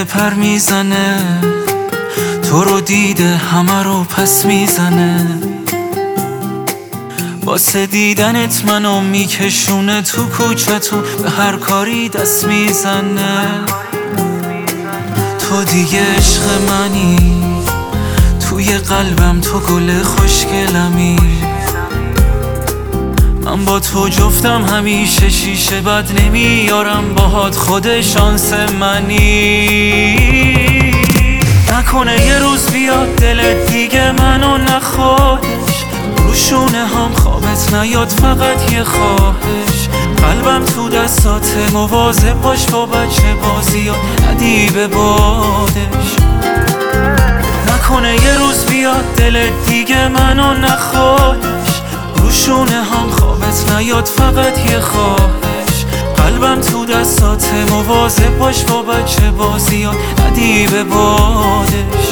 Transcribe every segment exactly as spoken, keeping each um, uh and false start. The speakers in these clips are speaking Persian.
پر میزنه، تو رو دیده همه رو پس میزنه. واسه دیدنت منو میکشونه تو کوچتون، به هر کاری دست میزنه. تو دیگه عشق منی، توی قلبم تو گل خوشگلمی. من با تو جفتم همیشه، شیشه بد نمیارم باهات، خود شانس منی. نکنه یه روز بیاد دلت دیگه منو نخواهش، روشونه هم خوابت نیاد فقط یه خواهش. قلبم تو دستاته، مواظب باش با بچه بازیات، ندی به بادش. نکنه یه روز بیاد دلت دیگه منو نخواهش، روشونه هم خوابت نیاد فقط یه خواهش. قلبم تو دستاته، مواظب باش با بچه بازیات، ندی به بادش.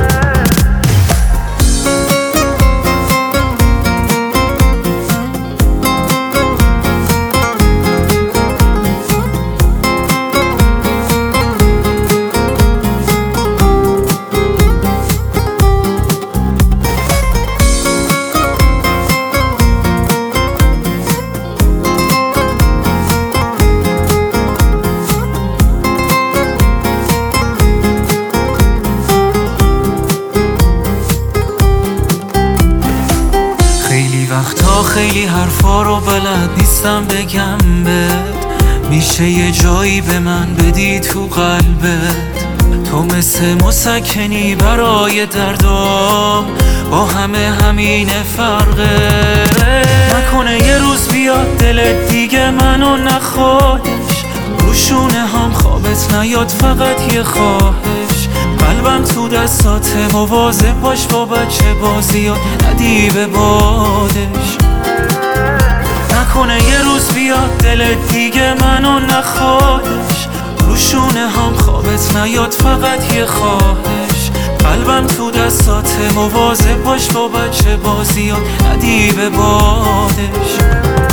وقتا خیلی حرفا رو بلد نیستم بگم بهت، میشه یه جایی به من بدی تو قلبت. تو مثل مسکنی برای دردام، با همه همین فرقه. نکنه یه روز بیاد دلت دیگه منو نخواهش، روشونه هم خوابت نیاد فقط یه خواهش. قلبم تو دستاته، مواظب باش با بچه بازیات، ندی به بادش. نکنه یه روز بیاد دلت دیگه منو نخواهش، روشونه هم خوابت نیاد فقط یه خواهش. قلبم تو دستاته، مواظب باش با بچه بازیات، ندی به بادش.